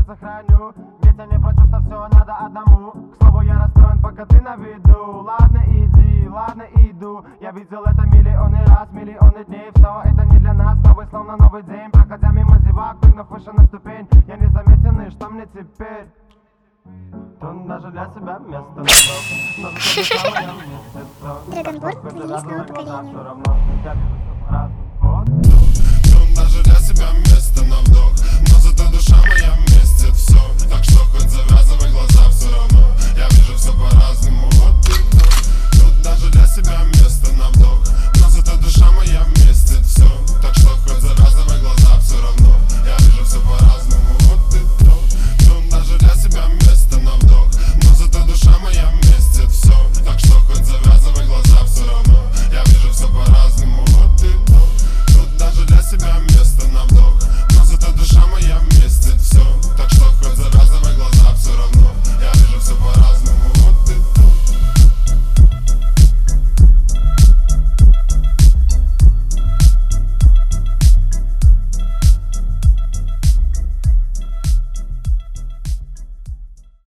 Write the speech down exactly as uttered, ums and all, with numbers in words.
сохраню. Ведь я не против, что все надо одному. К слову, я расстроен, пока ты на виду. Ладно, иди, ладно, иду. Я видел это миллионы раз, миллионы дней. Все это не для нас, новый словно новый день. Проходя мимо зевак, прыгнув выше на ступень, я не заметен, и что мне теперь? Он даже для себя место нашел. Но зато самое место. Драгонборд — плейлист нового поколения. Он даже для себя место на вдох.